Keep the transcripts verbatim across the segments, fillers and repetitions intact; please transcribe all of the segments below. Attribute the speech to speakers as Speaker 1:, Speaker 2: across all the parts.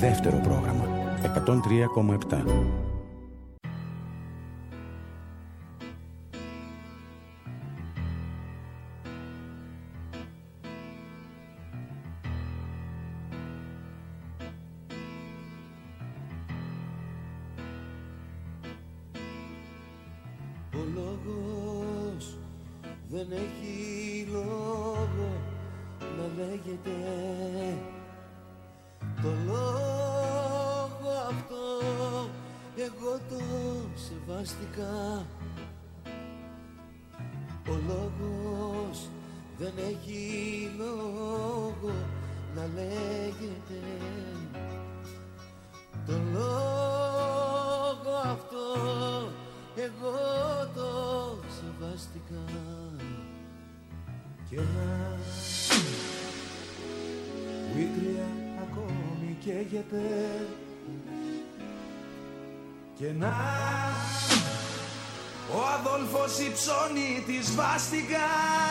Speaker 1: Δεύτερο πρόγραμμα εκατόν τρία κόμμα επτά.
Speaker 2: Ο λόγος δεν έχει λόγο να λέγεται. Το λόγο αυτό εγώ το σεβάστηκα. Ο λόγος δεν έχει λόγο να λέγεται. Το λόγο αυτό εγώ το σεβάστηκα.
Speaker 3: Και να που η κρύα ακόμη καίγεται. Και να ο Αδόλφος υψώνει τη σβάστηκα.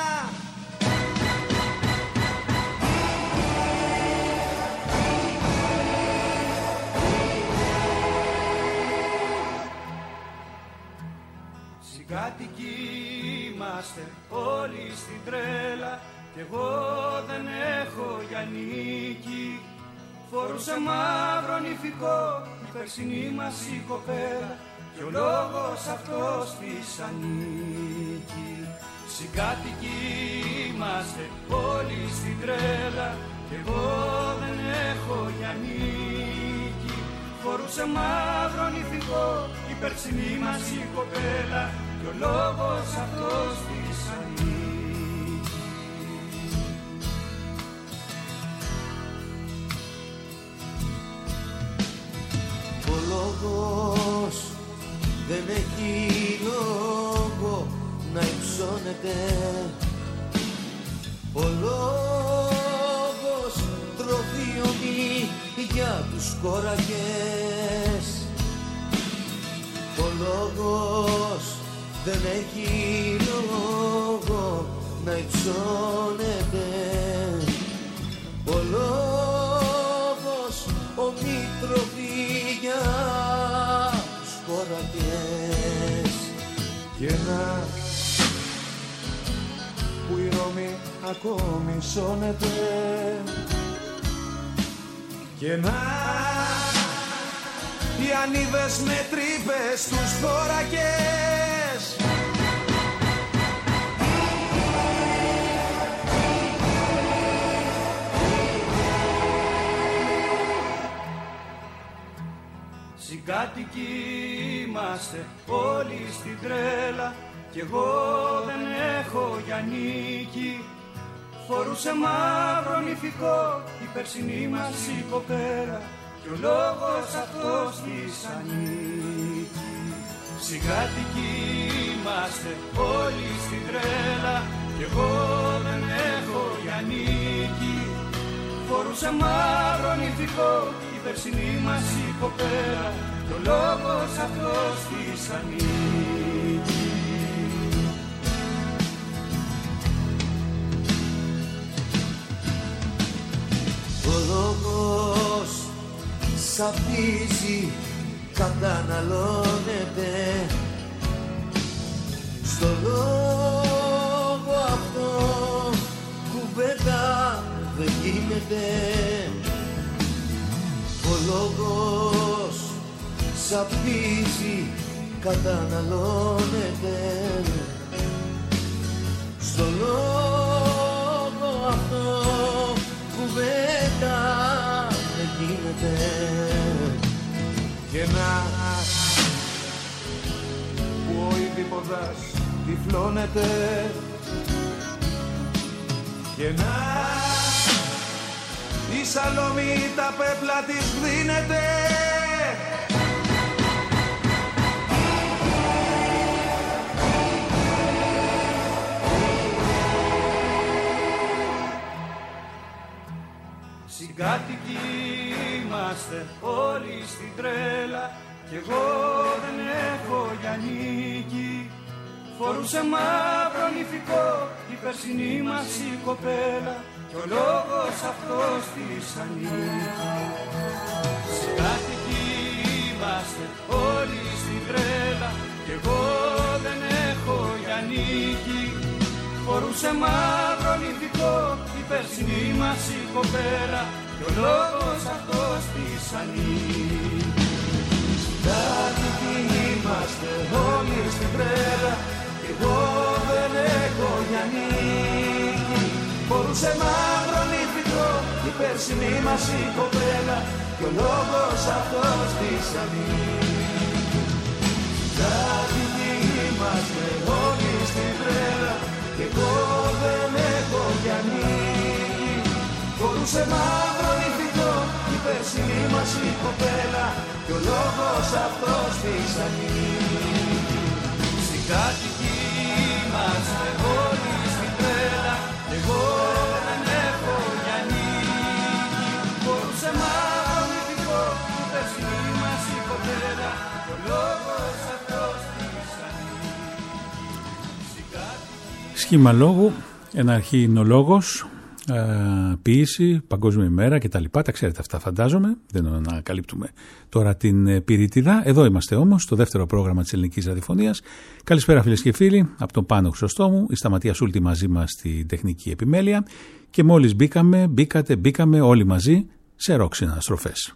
Speaker 4: Συγκάτοικοι είμαστε όλοι στην τρέλα κι εγώ δεν έχω για νίκη. Φορούσε μαύρο νηφικό η περσινή μας η κοπέλα κι ο λόγος αυτός της ανήκει. Συγκάτοικοι είμαστε όλοι στην τρέλα κι εγώ δεν έχω για νίκη. Φορούσε μαύρο νηφικό η περσινή μας η κοπέλα κι ο λόγος αυτός της ανήκει.
Speaker 2: Ο λόγος δεν έχει λόγο να υψώνεται. Ο λόγος τροφιονεί για τους κόρακες. Ο λόγος δεν έχει λόγο να υψώνεται. Ο λόγος ομοί τροφή για τους κόρακες.
Speaker 3: Και να που η Ρώμη ακόμη σώνεται. Και να οι ανίδες με τρύπες στους θώρακες.
Speaker 4: Συγκάτοικοι είμαστε όλοι στην τρέλα κι εγώ δεν έχω για νίκη. Φορούσε μαύρο νηφικό η περσινή μας η κοπέλα κι ο λόγος αυτός της ανήκει. Συγκάτοικοι είμαστε όλοι στην τρέλα κι εγώ δεν έχω για νίκη. Φορούσε μαύρο νηφικό η περσινή μας η κοπέλα κι ο λόγος αυτός της ανήκει.
Speaker 2: Ο λόγος σαπίζει, καταναλώνεται. Στο λόγο αυτό κουβέντα δεν γίνεται. Ο λόγος σαπίζει, καταναλώνεται. Στο λόγο αυτό κουβέντα δεν γίνεται.
Speaker 3: Και να που ο Ιδιποδάς τυφλώνεται. Και να η Σαλόμη τα πέπλα της δίνεται.
Speaker 4: Συγκάτοικοι είμαστε όλοι στην τρέλα κι εγώ δεν έχω για νίκη. φορούσε μαύρο νηφικό η περσινή μας η κοπέλα κι ο λόγος αυτός της ανήκει. Συγκάτοικοι είμαστε όλοι στην τρέλα κι εγώ δεν έχω για νίκη. Φορούσε μαύρο νηφικό η περσινή μας η κοπέλα κι ο λόγος αυτός της ανήκει.
Speaker 2: Συγκάτοικοι είμαστε όλοι στην τρέλα κι εγώ δεν έχω για νίκη. Φορούσε μαύρο νηφικό η περσινή μας η κοπέλα κι ο λόγος αυτός της ανήκει. Συγκάτοικοι είμαστε όλοι στην τρέλα κι εγώ δεν έχω για νίκη. Φορούσε μαύρο νηφικό η περσινή μας η κοπέλα κι ο λόγος αυτός της ανήκει.
Speaker 4: Συγκάτοικοι είμαστε όλοι στην τρέλα κι εγώ δεν έχω για νίκη. Φορούσε μαύρο νηφικό η περσινή μας η κοπέλα κι ο λόγος αυτός της ανήκει.
Speaker 5: Σχήμα λόγου, ένα αρχινολόγος, ε, ποίηση, παγκόσμια ημέρα κτλ. Τα ξέρετε αυτά, φαντάζομαι. Δεν ανακαλύπτουμε τώρα την πυρίτιδα. Εδώ είμαστε όμως, στο δεύτερο πρόγραμμα της Ελληνικής Ραδιοφωνίας. Καλησπέρα φίλες και φίλοι, από τον Πάνο Χρυσοστόμου, η Σταματία Σούλτη μαζί μας στη τεχνική επιμέλεια. Και μόλις μπήκαμε, μπήκατε, μπήκαμε όλοι μαζί σε ροκ συναναστροφές.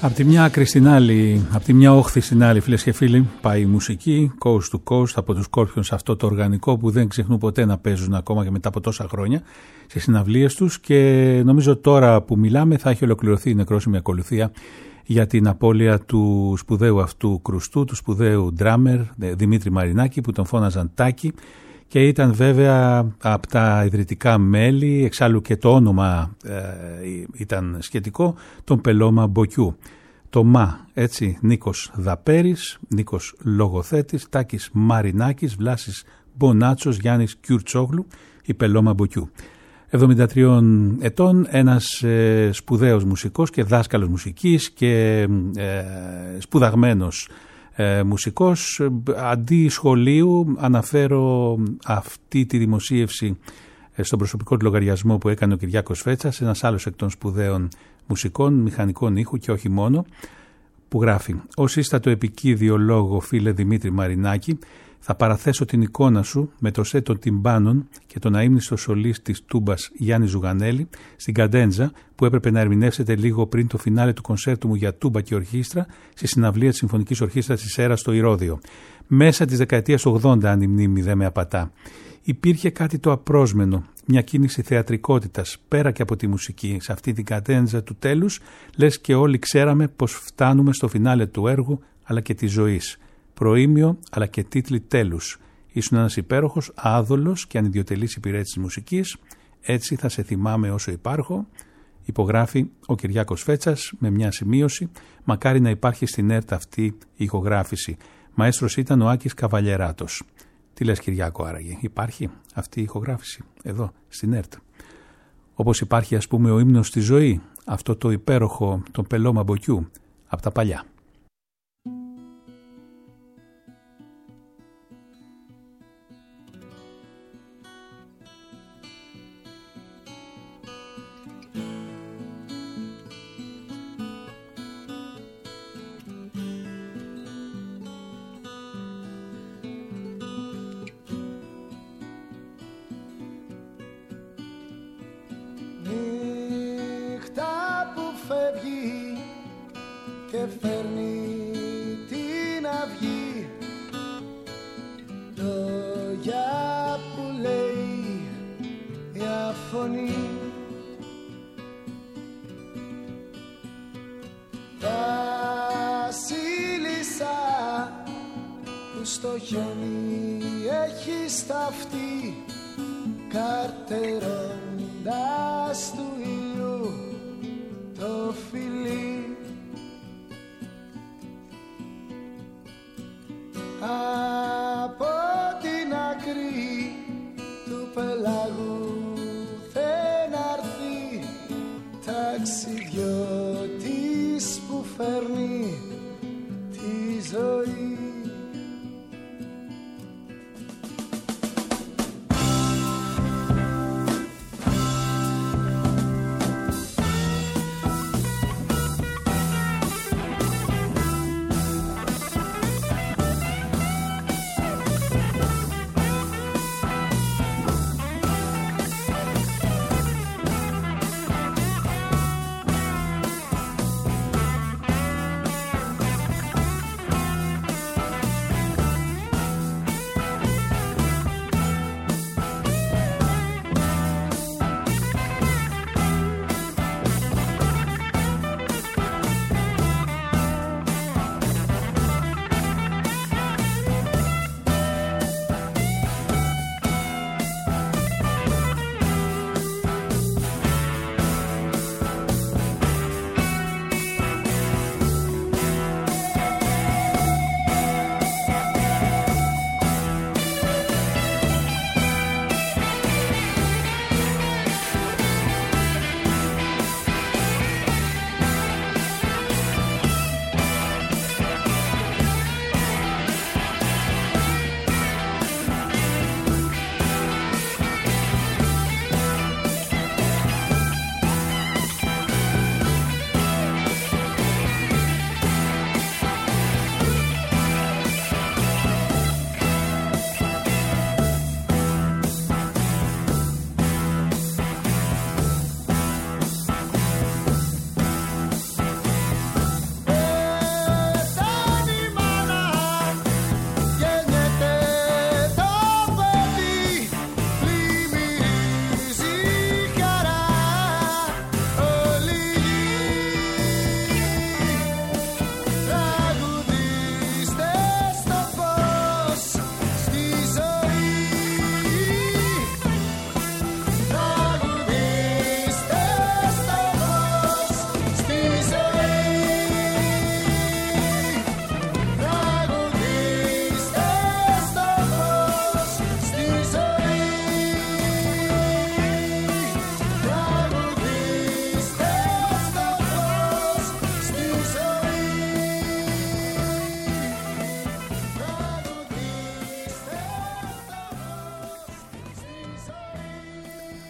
Speaker 5: Απ' τη μια άκρη στην άλλη, απ' τη μια όχθη στην άλλη, φίλες και φίλοι, πάει η μουσική coast to coast από τους Scorpions, αυτό το οργανικό που δεν ξεχνούν ποτέ να παίζουν ακόμα και μετά από τόσα χρόνια στις συναυλίες τους, και νομίζω τώρα που μιλάμε θα έχει ολοκληρωθεί η νεκρόσιμη ακολουθία για την απώλεια του σπουδαίου αυτού κρουστού, του σπουδαίου ντράμερ Δημήτρη Μαρινάκη, που τον φώναζαν Τάκη, και ήταν βέβαια από τα ιδρυτικά μέλη, εξάλλου και το όνομα ε, ήταν σχετικό, τον Πελώμα Μποκιού. Το Μα, έτσι, Νίκος Δαπέρης, Νίκος Λογοθέτης, Τάκης Μαρινάκης, Βλάσης Μπονάτσος, Γιάννης Κιουρτσόγλου, η Πελώμα Μποκιού. εβδομήντα τριών ετών, ένας ε, σπουδαίος μουσικός και δάσκαλος μουσικής και ε, σπουδαγμένος ε, μουσικός. Αντί σχολείου αναφέρω αυτή τη δημοσίευση ε, στον προσωπικό του λογαριασμό που έκανε ο Κυριάκος Φέτσας, ένας άλλος εκ των σπουδαίων μουσικών, μηχανικών ήχου και όχι μόνο, που γράφει: «Ως ίστατο επικίδιο λόγο, φίλε Δημήτρη Μαρινάκη, θα παραθέσω την εικόνα σου με το σετ των τυμπάνων και τον αείμνηστο σολίστ της τούμπας Γιάννη Ζουγανέλη στην Καντέντζα, που έπρεπε να ερμηνεύσετε λίγο πριν το φινάλε του κονσέρτου μου για τούμπα και ορχήστρα στη συναυλία της Συμφωνικής Ορχήστρας της Σέρας στο Ηρώδειο. Μέσα της δεκαετίας ογδόντα, αν η μνήμη δεν με απατά. Υπήρχε κάτι το απρόσμενο, μια κίνηση θεατρικότητας πέρα και από τη μουσική. Σε αυτή την Καντέντζα του τέλους, λες και όλοι ξέραμε πως φτάνουμε στο φινάλε του έργου αλλά και της ζωής. Προήμιο αλλά και τίτλοι τέλους. Ήσουν ένας υπέροχος, άδολος και ανιδιοτελής υπηρέτης της μουσικής. Έτσι θα σε θυμάμαι όσο υπάρχω». Υπογράφει ο Κυριάκος Φέτσας με μια σημείωση: «Μακάρι να υπάρχει στην ΕΡΤ αυτή η ηχογράφηση. Μαέστρος ήταν ο Άκης Καβαλιεράτος». Τι λες, Κυριάκο, άραγε υπάρχει αυτή η ηχογράφηση εδώ στην ΕΡΤ? Όπως υπάρχει, ας πούμε, ο ύμνος στη ζωή, αυτό το υπέροχο, τον Πελώμα Μποκιού, από τα παλιά.
Speaker 2: Και φέρνει την αυγή, λόγια που λέει η αφωνή. Βασίλισσα που στο χιόνι έχει σταυτεί, καρτερώντας του ήλιου το φιλί. Από την άκρη του πελάγου θεναρθεί, ταξιδιώτης που φέρνει τη ζωή.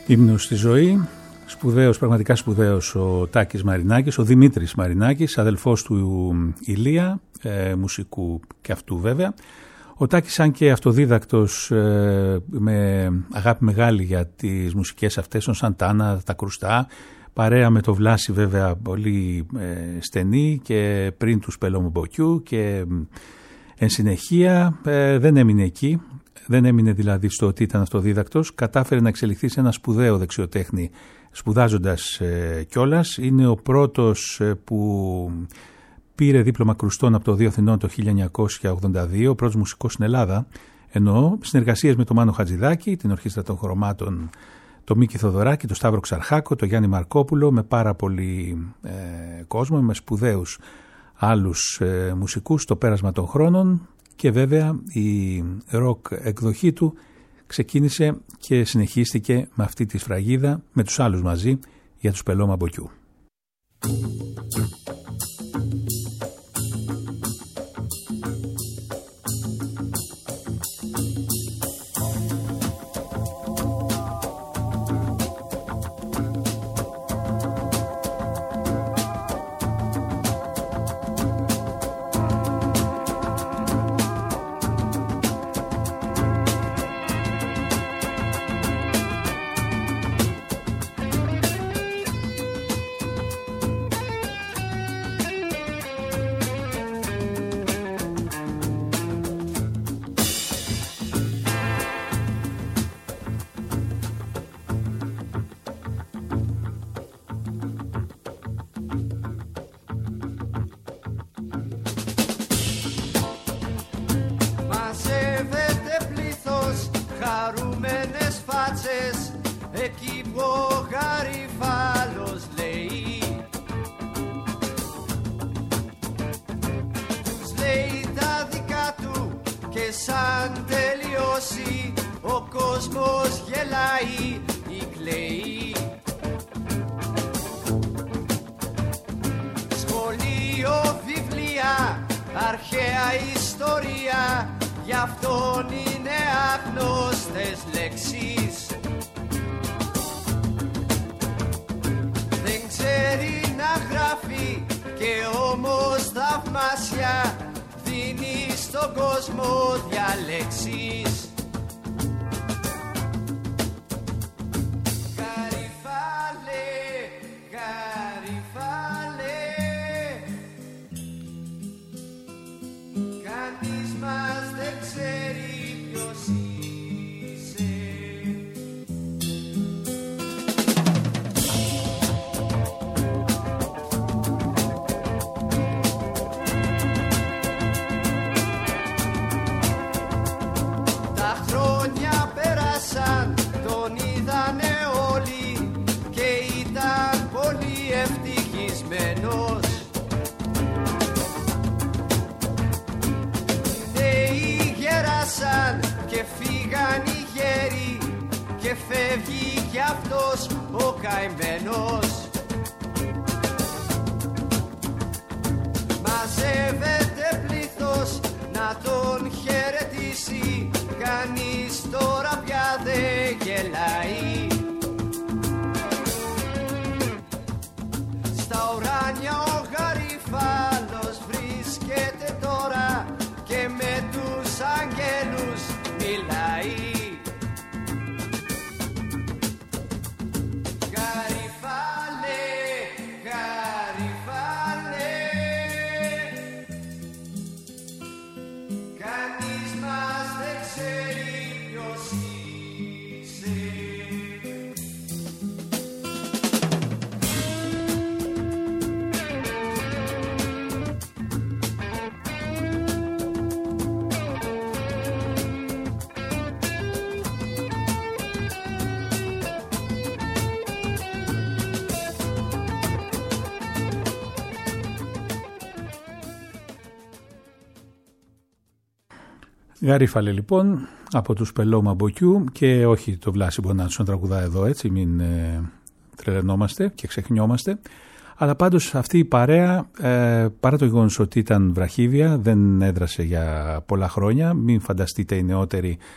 Speaker 5: Ύμνος στη ζωή, σπουδαίος, πραγματικά σπουδαίος ο Τάκης Μαρινάκης, ο Δημήτρης Μαρινάκης, αδελφός του Ηλία, ε, μουσικού και αυτού βέβαια. Ο Τάκης, σαν και αυτοδίδακτος, ε, με αγάπη μεγάλη για τις μουσικές αυτές, τον Σαντάνα, τα Κρουστά, παρέα με το Βλάση βέβαια πολύ ε, στενή και πριν του Πελωμομποκιού, και εν συνεχεία ε, δεν έμεινε εκεί. Δεν έμεινε δηλαδή στο ότι ήταν αυτοδίδακτος, κατάφερε να εξελιχθεί σε ένα σπουδαίο δεξιοτέχνη σπουδάζοντας ε, κιόλας. Είναι ο πρώτος ε, που πήρε δίπλωμα κρουστών από το Οδείο Αθηνών το χίλια εννιακόσια ογδόντα δύο, ο πρώτος μουσικός στην Ελλάδα, εννοώ, συνεργασίες με τον Μάνο Χατζηδάκη, την Ορχήστρα των Χρωμάτων, το Μίκη Θοδωράκη, το Σταύρο Ξαρχάκο, το Γιάννη Μαρκόπουλο, με πάρα πολύ ε, κόσμο, με σπουδαίους άλλους ε, μουσικούς στο πέρασμα των χρόνων. Και βέβαια η ροκ εκδοχή του ξεκίνησε και συνεχίστηκε με αυτή τη σφραγίδα με τους άλλους μαζί για τους Πελώμαμποκιού.
Speaker 3: Εκεί που ο Γαριφάλος λέει, τους λέει τα δικά του και σαν τελειώσει ο κόσμος γελάει ή κλαίει. Σχολείο, βιβλία, αρχαία ιστορία, γι' αυτόν είναι άγνωστες λέξεις. Ξέρει να γράφει και όμως θαυμάσια δίνει στον κόσμο διαλέξεις. Γαριφάλε, Γαριφάλε, κανείς μας δεν ξέρει ποιος είσαι. Τον είδανε όλοι και ήταν πολύ ευτυχισμένος. Οι νέοι γεράσαν και φύγαν οι γέροι και φεύγει κι αυτός ο καημένος. Μαζεύεται πλήθος να τον χαιρετήσει, κανείς τώρα πια δεν γελάει. Στα ουράνια ο Γαριφάλος βρίσκεται τώρα και με τους αγγέλους μιλάει. Γαριφάλε, Γαριφάλε, κανείς μας δεν ξέρει ποιος είσαι.
Speaker 5: Γαρίφαλε λοιπόν από τους Πελώμαμποκιού, και όχι το Βλάση Μπονάτσο να τραγουδά εδώ, έτσι μην ε, τρελαινόμαστε και ξεχνιόμαστε. Αλλά πάντως αυτή η παρέα, ε, παρά το γεγονός ότι ήταν βραχίδια, δεν έδρασε για πολλά χρόνια. Μην φανταστείτε οι νεότεροι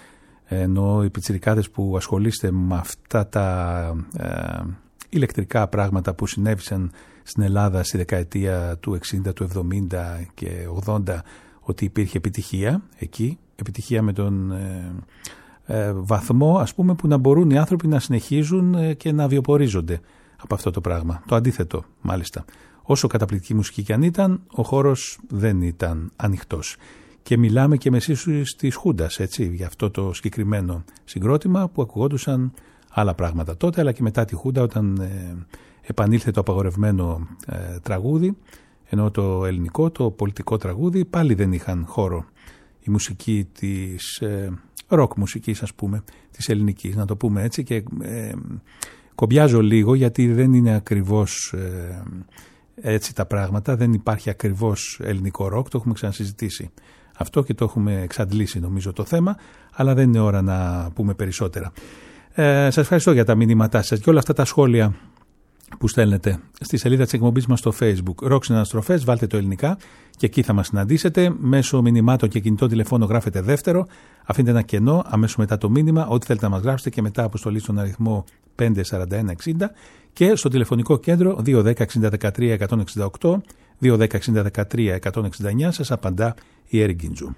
Speaker 5: ενώ οι πιτσιρικάδες που ασχολείστε με αυτά τα ε, ηλεκτρικά πράγματα που συνέβησαν στην Ελλάδα στη δεκαετία του εξήντα, του εβδομήντα και ογδόντα, ότι υπήρχε επιτυχία εκεί, επιτυχία με τον ε, ε, βαθμό, ας πούμε, που να μπορούν οι άνθρωποι να συνεχίζουν ε, και να βιοπορίζονται από αυτό το πράγμα. Το αντίθετο, μάλιστα. Όσο καταπληκτική μουσική κι αν ήταν, ο χώρος δεν ήταν ανοιχτός. Και μιλάμε και με σύσσους της Χούντας, έτσι, για αυτό το συγκεκριμένο συγκρότημα που ακουγόντουσαν άλλα πράγματα τότε, αλλά και μετά τη Χούντα, όταν ε, επανήλθε το απαγορευμένο ε, τραγούδι, ενώ το ελληνικό, το πολιτικό τραγούδι, πάλι δεν είχαν χώρο η μουσική της ε, ροκ μουσικής, ας πούμε, της ελληνικής, να το πούμε έτσι, και ε, κομπιάζω λίγο γιατί δεν είναι ακριβώς ε, έτσι τα πράγματα, δεν υπάρχει ακριβώς ελληνικό ροκ, το έχουμε ξανασυζητήσει αυτό και το έχουμε εξαντλήσει νομίζω το θέμα, αλλά δεν είναι ώρα να πούμε περισσότερα. Ε, σας ευχαριστώ για τα μηνύματά σας και όλα αυτά τα σχόλια που στέλνετε στη σελίδα της εκπομπής μας στο Facebook. Rock Συναναστροφές, βάλτε το ελληνικά και εκεί θα μας συναντήσετε. Μέσω μηνυμάτων και κινητό τηλεφώνο γράφετε δεύτερο, αφήνετε ένα κενό αμέσως μετά το μήνυμα, ό,τι θέλετε να μας γράψετε, και μετά αποστολή στον αριθμό πέντε σαράντα ένα εξήντα και στο τηλεφωνικό κέντρο δύο ένα μηδέν εξήντα δεκατρία εκατόν εξήντα οκτώ, δύο ένα μηδέν εξήντα δεκατρία εκατόν εξήντα εννιά. Σας απαντά η Έρη Γκίντζου.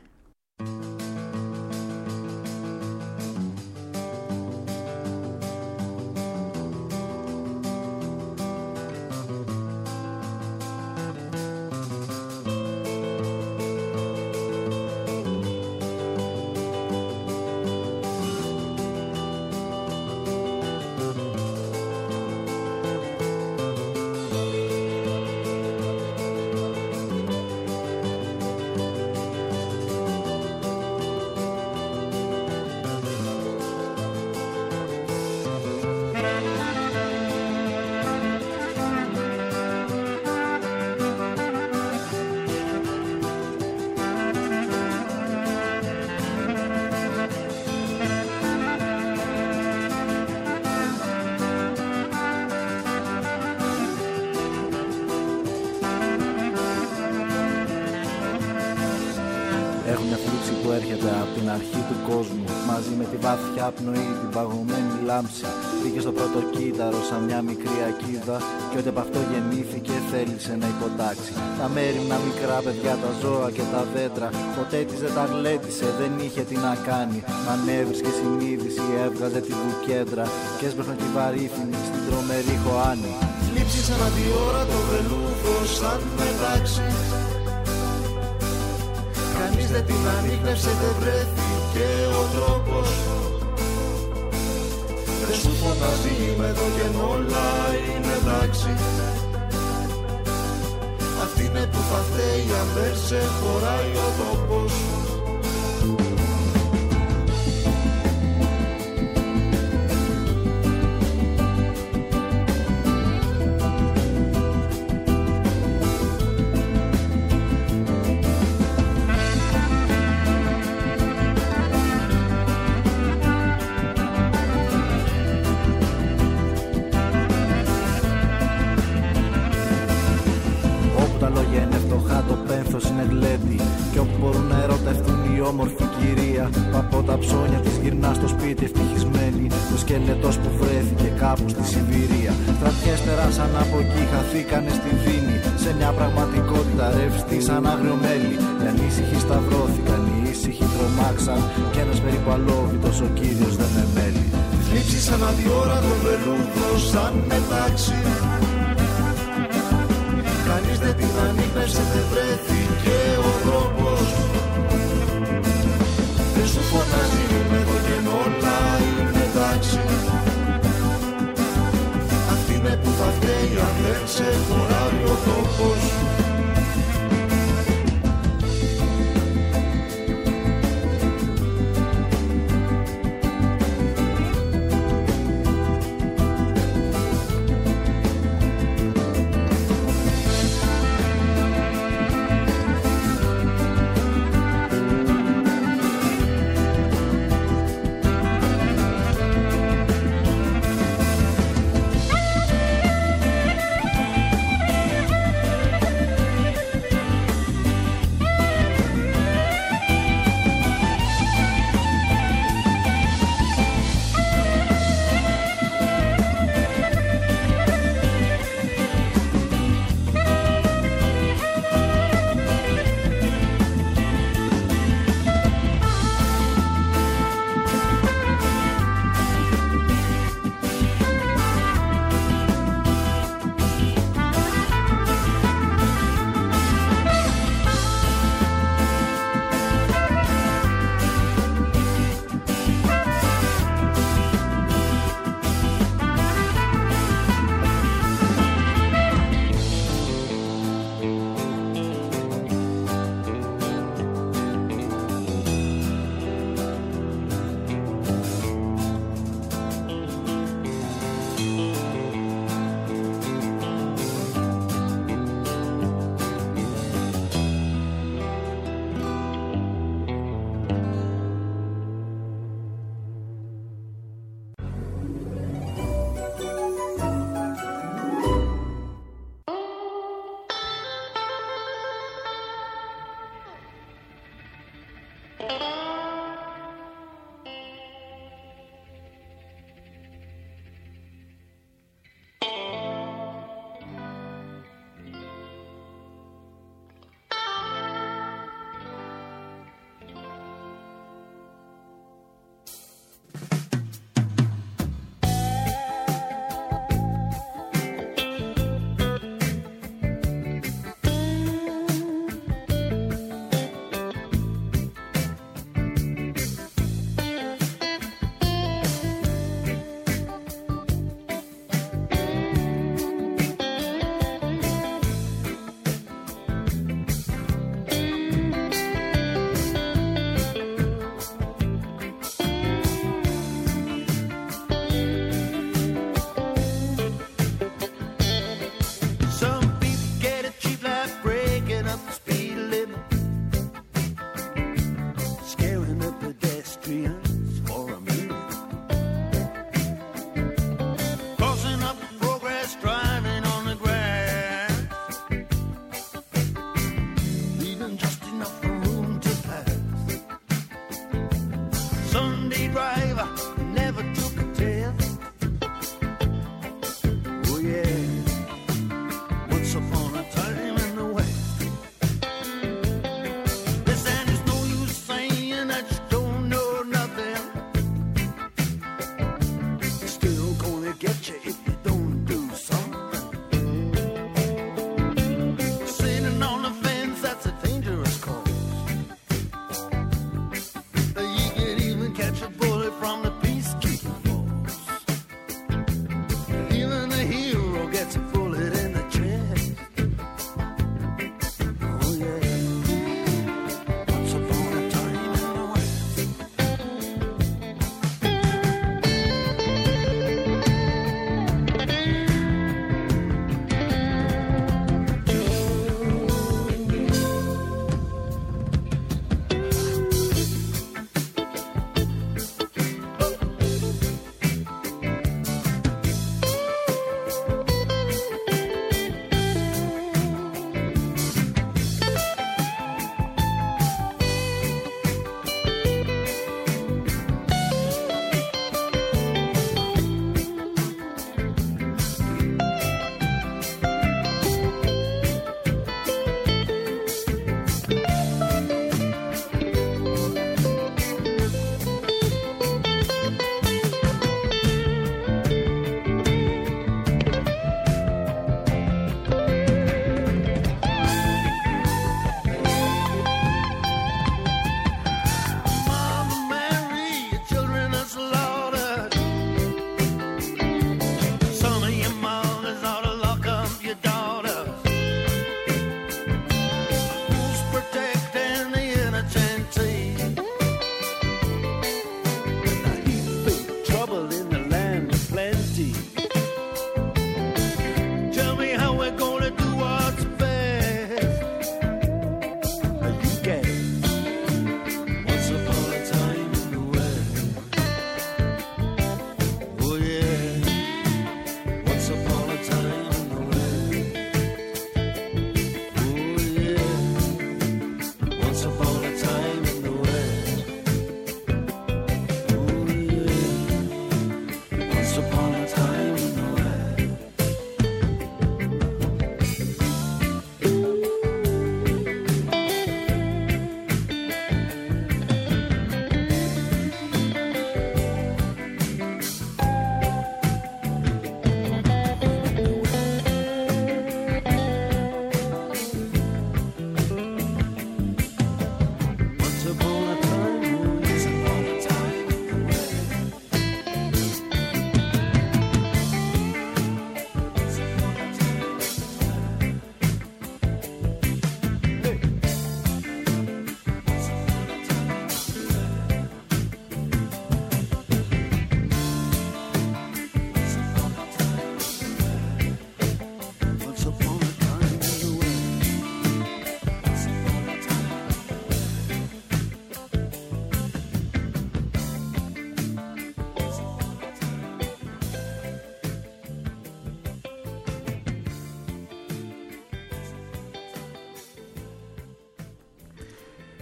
Speaker 6: Έχω μια θλίψη που έρχεται από την αρχή του κόσμου, μαζί με τη βαθιά πνοή, την παγωμένη λάμψη. Πήγε στο πρώτο κύτταρο σαν μια μικρή ακίδα, και ό,τι από αυτό γεννήθηκε θέλησε να υποτάξει. Τα μέριμνα μικρά παιδιά, τα ζώα και τα δέντρα, ποτέ της δεν τα γλέντισε, δεν είχε τι να κάνει. Μα ανέβρισκε συνείδηση, έβγαζε τη βουκέντρα και έσπρωχνε τη βαρύθινη στην τρομερή χωάνη.
Speaker 2: Θλίψη σαν αντιόρα το βελούδος σαν μετάξι. Κανείς δεν την ανίκνευσε, δεν βρέθηκε ο τρόπος. Δεν σου φωνάζει με το και όλα είναι εντάξει. Αυτή είναι που θα φταίει αν δεν σε χωράει ο τόπος.
Speaker 6: Όμορφη κυρία, από τα ψώνια της γυρνά στο σπίτι ευτυχισμένη. Ο σκελετός που βρέθηκε κάπου στη Σιβηρία. Στρατιές περάσαν από εκεί, χαθήκανε στη Βίνη. Σε μια πραγματικότητα ρευστή σαν άγριο μέλι. Οι ανήσυχοι σταυρώθηκαν, οι ήσυχοι τρομάξαν. Κι ένας περίπου αλόβητος ο κύριος δεν με μέλει.
Speaker 2: Θλίψη σαν αντιόρα το βελούδο σαν μετάξι. Κανείς δεν την ανίκνευσε, δεν βρέθηκε ο τρόπος. Δεν σου φωνάζει με το και όλα είναι εντάξει. Αυτή είναι που θα φταίει αν δεν σε χωράει ο τόπος.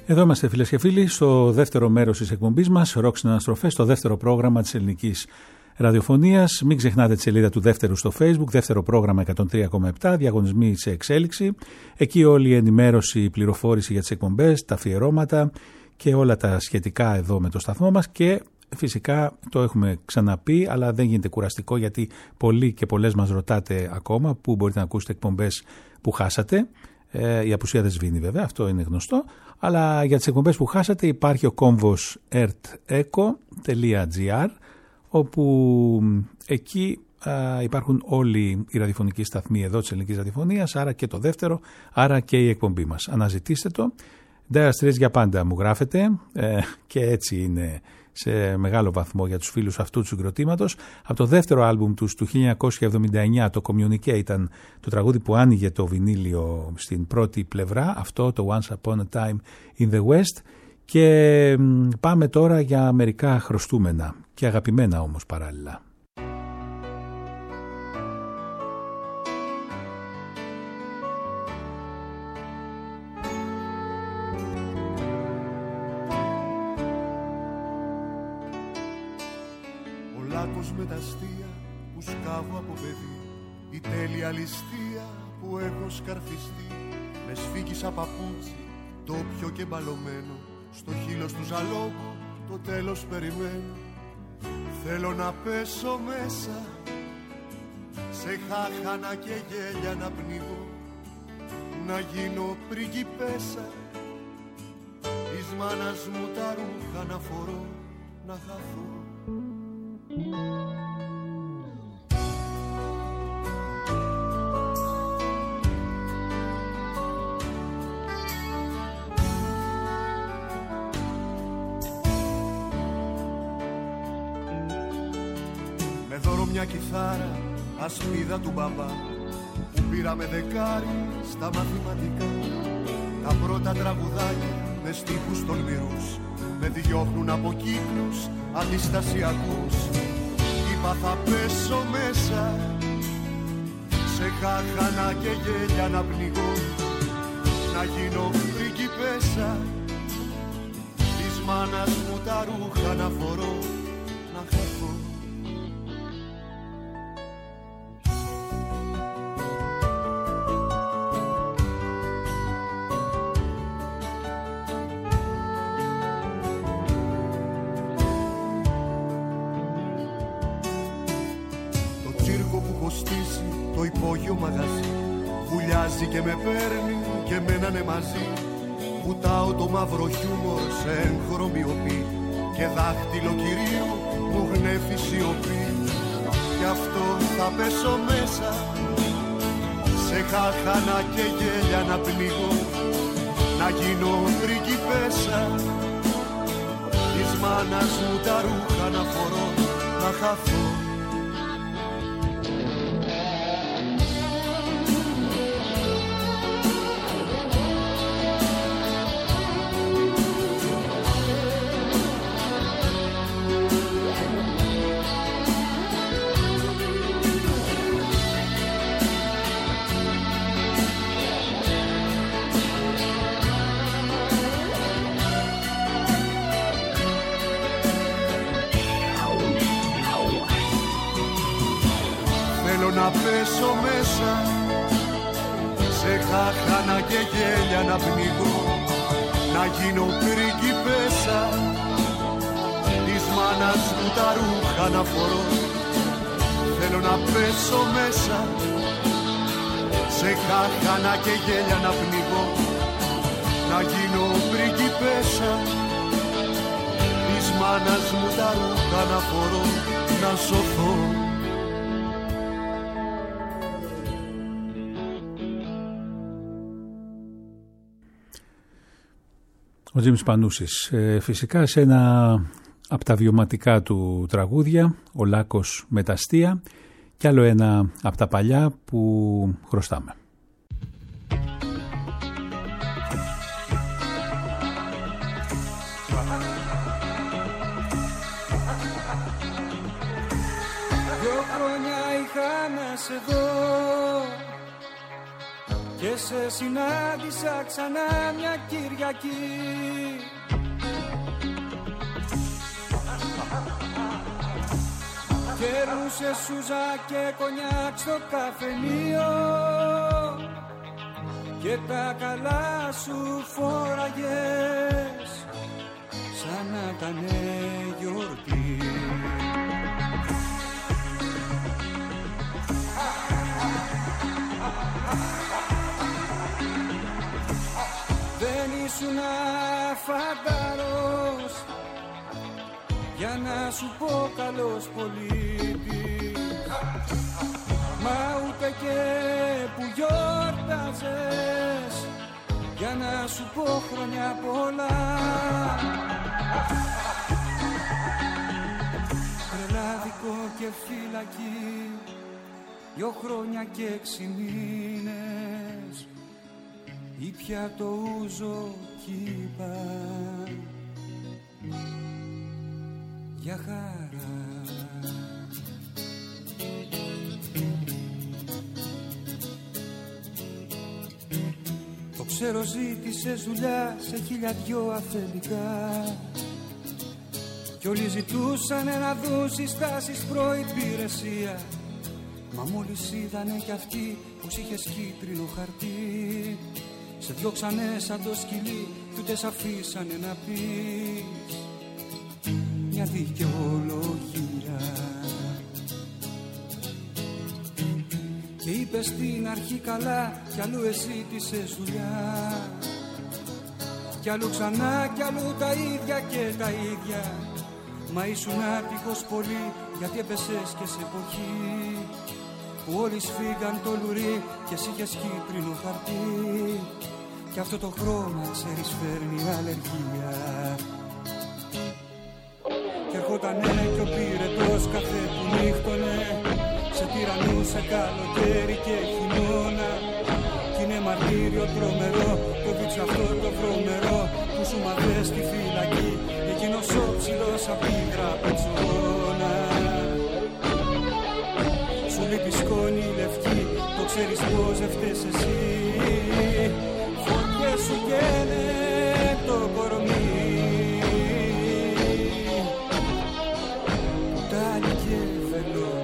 Speaker 5: Εδώ είμαστε φίλες και φίλοι στο δεύτερο μέρος της εκπομπής μας, Ροκ στην Αναστροφές, στο δεύτερο πρόγραμμα της ελληνικής ραδιοφωνίας. Μην ξεχνάτε τη σελίδα του δεύτερου στο Facebook, δεύτερο πρόγραμμα εκατόν τρία κόμμα επτά, διαγωνισμοί σε εξέλιξη. Εκεί όλη η ενημέρωση, η πληροφόρηση για τις εκπομπές, τα αφιερώματα και όλα τα σχετικά εδώ με το σταθμό μας. Και φυσικά το έχουμε ξαναπεί, αλλά δεν γίνεται κουραστικό γιατί πολλοί και πολλές μας ρωτάτε ακόμα πού μπορείτε να ακούσετε εκπομπές που χάσατε. Ε, η απουσία δεν σβήνει βέβαια, αυτό είναι γνωστό, αλλά για τις εκπομπές που χάσατε υπάρχει ο κόμβος ερτ εκο τελεία τζι άρ, όπου εκεί α, υπάρχουν όλοι οι ραδιοφωνικοί σταθμοί εδώ της ελληνικής ραδιοφωνίας, άρα και το δεύτερο, άρα και η εκπομπή μας. Αναζητήστε το. Dire Straits για πάντα μου γράφετε, ε, και έτσι είναι σε μεγάλο βαθμό για τους φίλους αυτού του συγκροτήματος. Από το δεύτερο άλμπουμ τους του χίλια εννιακόσια εβδομήντα εννιά, το Communique, ήταν το τραγούδι που άνοιγε το βινίλιο στην πρώτη πλευρά, αυτό το Once Upon a Time in the West. Και πάμε τώρα για μερικά χρωστούμενα και αγαπημένα όμως παράλληλα.
Speaker 2: Με τα αστεία που σκάβω από παιδί, η τέλεια ληστεία που έχω σκαρφιστεί, με σφίγγισα παπούτσι, ντόπιο και μπαλωμένο, στο χείλος του ζαλόγου το τέλος περιμένω. Θέλω να πέσω μέσα, σε χάχανα και γέλια να πνιγώ, να γίνω πριγκιπέσα, της μάνας μου τα ρούχα να φορώ, να χαθώ. Με δώρο μια κιθάρα, ασπίδα του μπαμπά, που πήρα με δεκάρι στα μαθηματικά. Τα πρώτα τραγουδάκια με στίχους τολμηρούς με διώχνουν από κύκλους αντιστασιακούς. Είπα θα πέσω μέσα, σε χάχανα και γέλια να πνιγώ, να γίνω πριγκιπέσα, της μάνας μου τα ρούχα να φορώ, να χαθώ. Το υπόγειο μαγαζί βουλιάζει και με παίρνει και μένανε μαζί. Βουτάω το μαύρο χιούμορ σε έγχρωμη μοιοπή και δάχτυλο κυρίου μου γνέφει σιωπή. Γι' αυτό θα πέσω μέσα, σε χάχανα και γέλια να πνιγώ, να γίνω πριγκιπέσα, της μάνας μου τα ρούχα να φορώ, να χαθώ. Να πέσω μέσα, σε χάχανα και γέλια να πνιγώ, να γίνω πριγκιπέσα, της μάνας μου τα ρούχα να φορώ. Θέλω να πέσω μέσα, σε χάχανα και γέλια να πνιγώ, να γίνω πριγκιπέσα, της μάνας μου τα ρούχα να φορώ, να σωθώ.
Speaker 5: Ο Τζίμις Πανούσης, ε, φυσικά σε ένα από τα βιωματικά του τραγούδια, ο Λάκκος με τα αστεία, και άλλο ένα από τα παλιά που χρωστάμε.
Speaker 4: Δυο χρόνια είχα να σε δω, και σε συνάντησα ξανά μια Κυριακή. Κέρνουσε σούζα και κονιάκ στο καφενείο και τα καλά σου φόραγες σαν να ήτανε γιορτή. Δεν ήσουν φανταρός για να σου πω καλός πολίτης, μα ούτε και που γιόρταζες για να σου πω χρόνια πολλά. Τρελάδικο και φυλακή, δυο χρόνια και έξι μήνες, ή πια το ούζο κύπα για χαρά. Το ξέρω ζήτησες δουλειά σε χίλια δυο αφεντικά κι όλοι ζητούσανε να δουν συστάσεις προϋπηρεσία, μα μόλις είδανε κι αυτοί πως είχες κίτρινο χαρτί, σε διώξανε σαν το σκυλί κι ούτε σ' αφήσανε να πεις μια δικαιολογία. Και είπες στην αρχή καλά κι αλλού εσύ ζήτησες δουλειά, κι αλλού ξανά κι αλλού τα ίδια και τα ίδια, μα ήσουν άτυχος πολύ γιατί έπεσες και σε εποχή που όλοι σφίγγαν το λουρί και εσύ είχες κίτρινο χαρτί, κι αυτό το χρώμα ξέρεις φέρνει αλλεργία. Κι ερχότανε κι ο πυρετός καφέ που νύχτωνε, σε τυραννούσε καλοκαίρι και χειμώνα, κι είναι μαρτύριο τρομερό το βίτσο αυτό το βρωμερό που σου μαθες στη φυλακή, εκείνος ο ψηλός απ' την τραπεζόνα. Σου λείπει σκόνη λευκή, το ξέρεις πως δεν φταίς εσύ, φωτιές σου καίνε το κορμί, κουτάλι και βελόνα.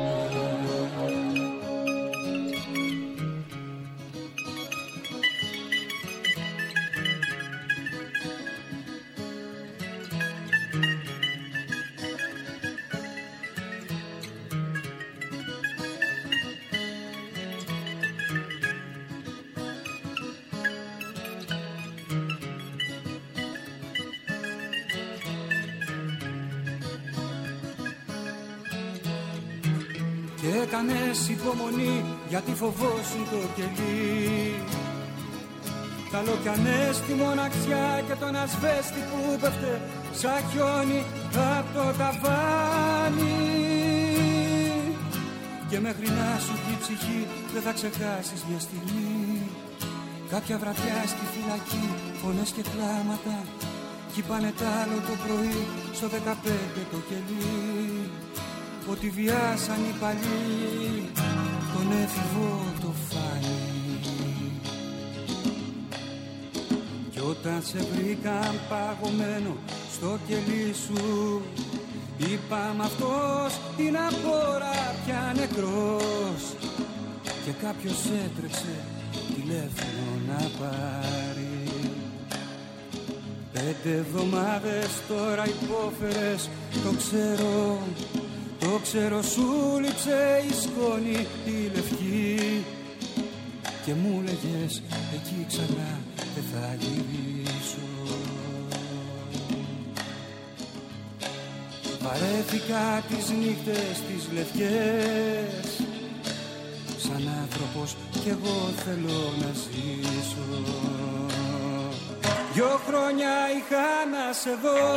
Speaker 4: Έκανες υπομονή γιατί φοβόσουν το κελί, καλό κι ανέστη μοναξιά και τον ασβέστη που πέφτε σαν χιόνι απ' το ταβάνι. Και μέχρι να σου πει η ψυχή δεν θα ξεχάσεις μια στιγμή, κάποια βραδιά στη φυλακή φωνές και κλάματα, κι είπανε τ' άλλο το πρωί στο δεκαπέντε το κελί, ότι βιάσαν οι παλιοί τον έφηβο το φάνη. Κι όταν σε βρήκαν παγωμένο στο κελί σου, είπαμε αυτός είναι απόρα πια νεκρός, και κάποιος έτρεξε τηλέφωνο να πάρει. Πέντε εβδομάδες τώρα υπόφερες, το ξέρω, το ξέρω, σου λείψε η σκόνη η λευκή, και μου λέγες εκεί ξανά δεν θα γυρίσω. Βαρέθηκα τις νύχτες τις λευκές, σαν άνθρωπος κι εγώ θέλω να ζήσω. Δυο χρόνια είχα να σε δω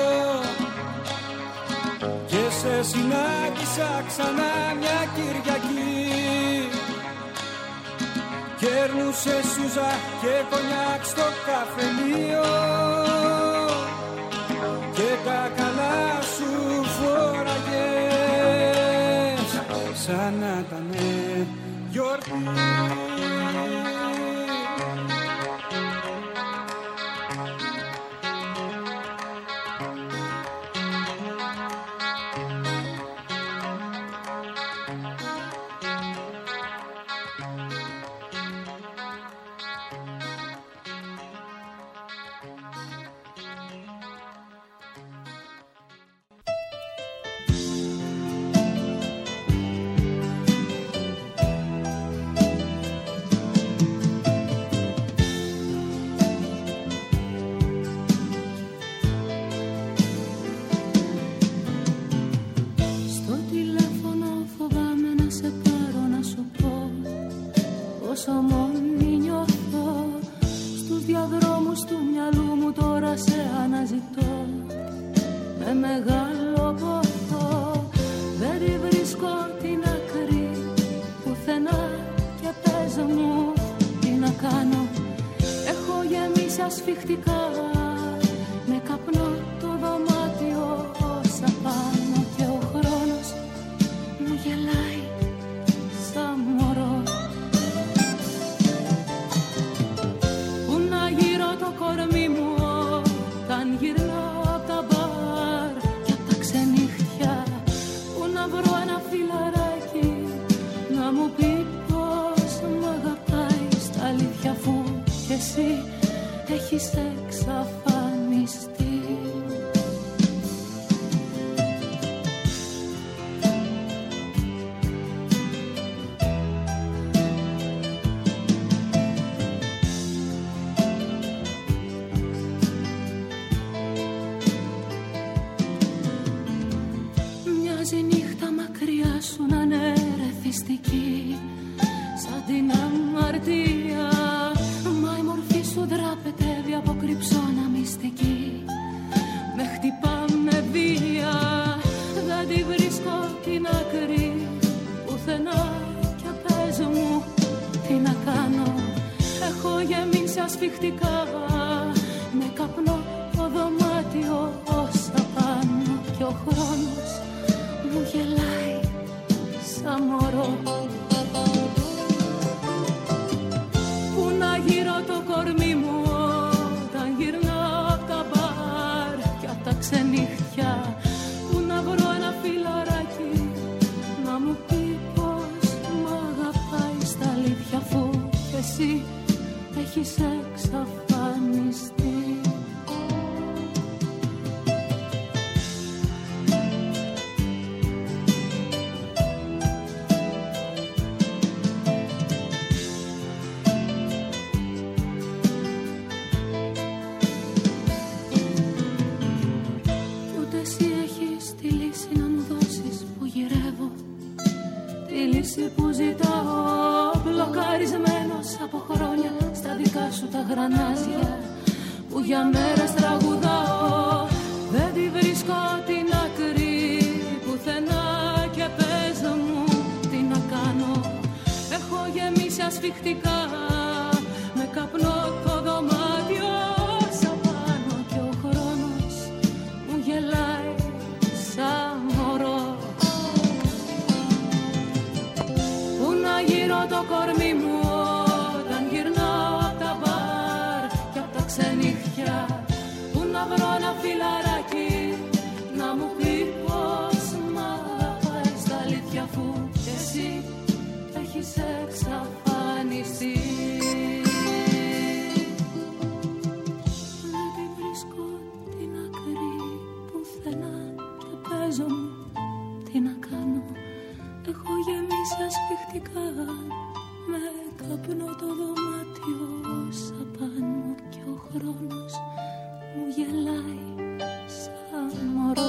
Speaker 4: και σε συνάντησα ξανά μια Κυριακή. Κέρνουσε σούζα και κονιάκ στο καφενείο και τα καλά σου φόραγες σαν να ήτανε γιορτή.
Speaker 7: σου πω πόσο μόνη νιώθω. Στους διαδρόμους του μυαλού μου τώρα σε αναζητώ με μεγάλο πόθο. Δεν τη βρίσκω την άκρη πουθενά και πες μου τι να κάνω. Έχω γεμίσει ασφιχτικά με καπνό το δωμάτιο όσα πάνω και ο χρόνος μου γελάει σαν μωρό. Πού να γύρω το κορμί μου όταν γυρνάω απ' τα μπαρ και απ' τα ξενύχτια. Πού να βρω ένα φιλαράκι να μου πει πως μ' αγαπάει στα αλήθεια, αφού κι εσύ έχεις εξαφανιστεί. Μοιάζει νύχτα μακριά σου να είναι ρεθιστική σαν την αμαρτία. Μα η μορφή σου δράπετεύει από κρυψώνα μυστική. Με χτυπά με βία, δεν τη βρίσκω την άκρη πουθενά και πες μου τι να κάνω. Έχω γεμίσει ασφιχτικά με καπνό το δωμάτιο όσα πάνω και ο χρόνος μου γελάει σαν μωρό. Πού να γύρω το κορμί μου όταν γυρνάω απ' τα μπαρ και απ' τα ξενύχτια. Πού να βρω ένα φιλαράκι να μου πει πως μ' αγαπάει στα αλήθεια, αφού κι εσύ έχεις εξαφανιστεί. Που ζητάω μπλοκαρισμένος από χρόνια στα δικά σου τα γρανάζια που για μέρες τραγουδάω. Δεν τη βρίσκω την άκρη πουθενά και πες μου τι να κάνω. Έχω γεμίσει ασφιχτικά με καπνό το δωμάτιο όσα πάνω και ο χρόνος μου γελάει σαν μωρό. Γύρω το κορμί μου όταν γυρνάω απ' τα μπαρ και απ' τα ξενύχτια. Πού να βρω ένα φιλαράκι να μου πει πως μ' αγαπάει στα αλήθεια, αφού κι εσύ έχεις εξαφανιστεί. Δεν τη βρίσκω την άκρη πουθενά και παίζω μου τι να κάνω. Έχω γεμίσει ασφιχτικά με καπνό το δωμάτιο όσα πάνω και ο χρόνος μου γελάει σαν μωρό.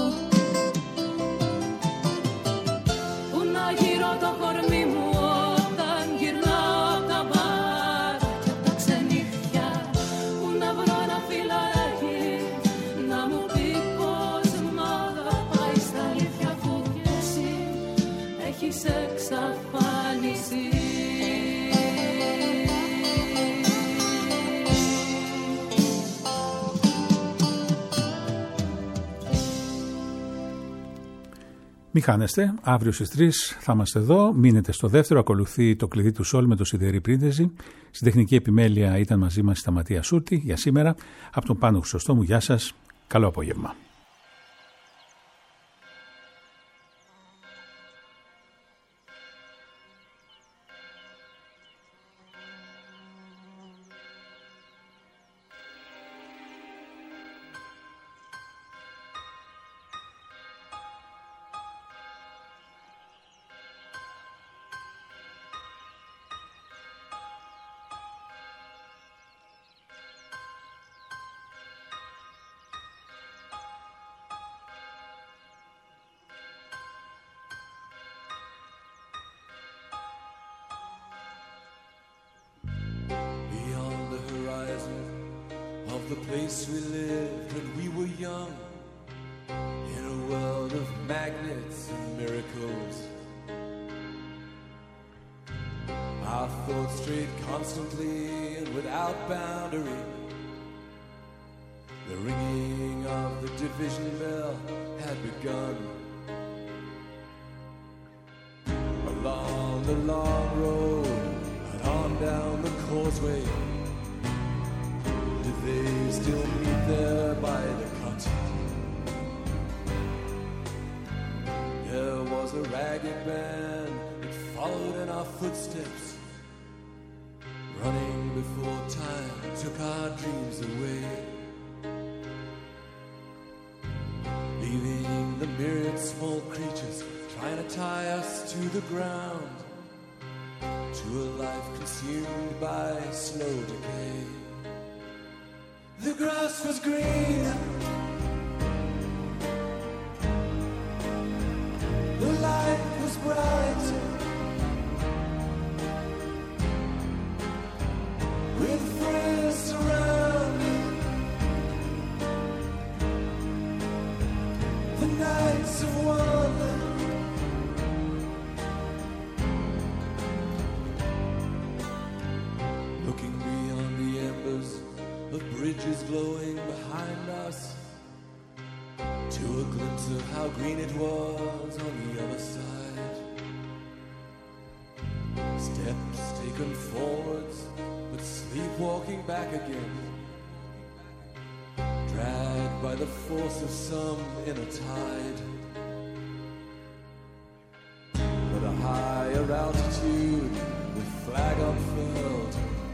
Speaker 7: Πού να γύρω το κορμί μου όταν γυρνάω απ' τα μπαρ και απ' τα ξενύχτια. Πού να βρω ένα φιλαράκι να μου πει πως μ' αγαπάει στα αλήθεια, αφού κι εσύ έχεις εξαφανιστεί.
Speaker 5: Μη χάνεστε, αύριο στις τρεις θα είμαστε εδώ. Μείνετε στο δεύτερο, ακολουθεί το κλειδί του Σόλ με το Σιδερή Πρίντεζη. Στην τεχνική επιμέλεια ήταν μαζί μας η Σταματία Σούρτη για σήμερα. Από τον Πάνο Χρυσοστόμου, γεια σας, καλό απόγευμα.
Speaker 2: the place we lived when we were young, in a world of magnets and miracles. Our thoughts strayed constantly and without boundary. The ringing of the division bell had begun. Along the long road and on down the causeway, did they still meet there by the cut? There was a ragged band that followed in our footsteps, running before time took our dreams away, leaving the myriad small creatures trying to tie us to the ground, to a life consumed by slow decay. The grass was green, the light was bright, with friends surrounding. The nights of wonder, looking beyond the embers of bridges glowing behind us, to a glimpse of how green it was on the other side. Steps taken forwards, but sleepwalking back again, dragged by the force of some inner tide. At a higher altitude, with flag unfurled,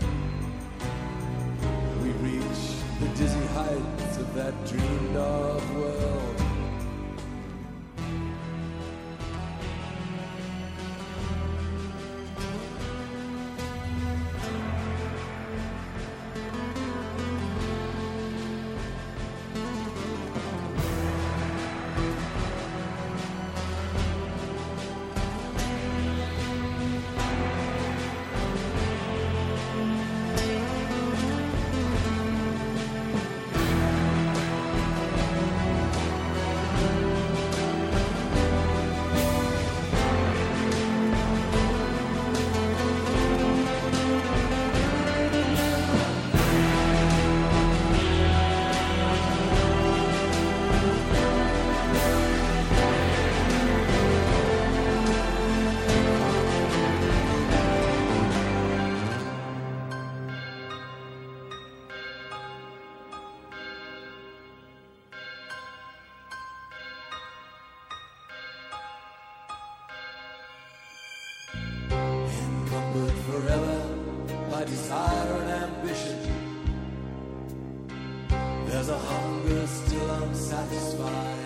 Speaker 2: we reach the dizzy heights of that dreamed of world. Forever by desire and ambition, there's a hunger still unsatisfied.